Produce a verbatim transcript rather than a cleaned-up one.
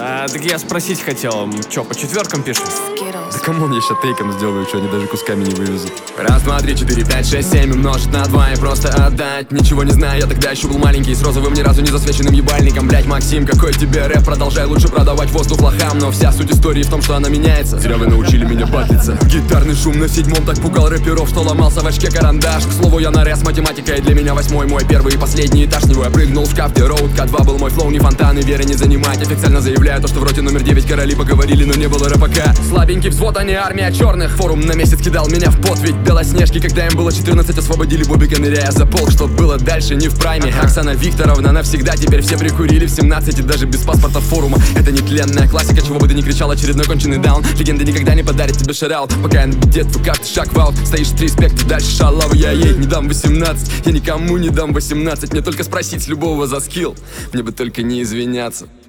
А, так я спросить хотел, чё, по четверкам пишем? Да камон, я ща тейком сделаю, что они даже кусками не вывезут. Раз, два, три, четыре, пять, шесть, семь умножить на два и просто отдать. Ничего не знаю, я тогда еще был маленький, с розовым ни разу не засвеченным ебальником. Блять, Максим, какой тебе рэп, продолжай лучше продавать воздух лохам. Но вся суть истории в том, что она меняется. Зря вы научили меня батлиться. Гитарный шум на седьмом так пугал рэперов, что ломался в очке карандаш. К слову, я наряд с математикой, для меня восьмой мой первый и последний этаж. Него я прыгнул в шкаф, где роуд ка два был мой флоу, не фонтаны, веры не занимать. Официально заявляю то, что в роте номер девять короли поговорили, но не было рэпака. Слабенький взвод, а не армия черных. Форум на месяц кидал меня в пот, ведь Белоснежки, когда им было четырнадцать, освободили Бобика, ныряя за полк. Что было дальше, не в прайме. Оксана Викторовна навсегда, теперь все прикурили в семнадцать и даже без паспорта форума. Это нетленная классика, чего бы ты ни кричал, очередной конченый даун. Легенда никогда не подарит тебе шараут, пока я на беде, твой каждый шаг в аут. Стоишь три респекта, дальше шалава, я ей не дам восемнадцать. Я никому не дам восемнадцать, мне только спросить с любого за скилл, мне бы только не извиняться.